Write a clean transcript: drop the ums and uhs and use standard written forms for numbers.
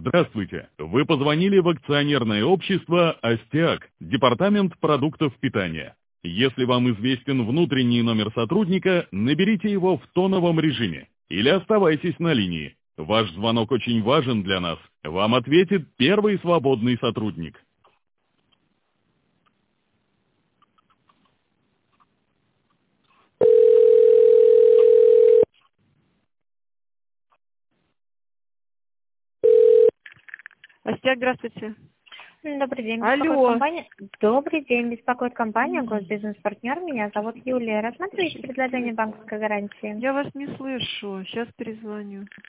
Здравствуйте. Вы позвонили в акционерное общество «Остиак», Департамент продуктов питания. Если вам известен внутренний номер сотрудника, наберите его в тоновом режиме или оставайтесь на линии. Ваш звонок очень важен для нас. Вам ответит первый свободный сотрудник. Остиак, здравствуйте. Добрый день, Алло. Добрый день, беспокоит компания «Госбизнес-партнер». Меня зовут Юлия. Рассматриваете предложение банковской гарантии? Я вас не слышу. Сейчас перезвоню.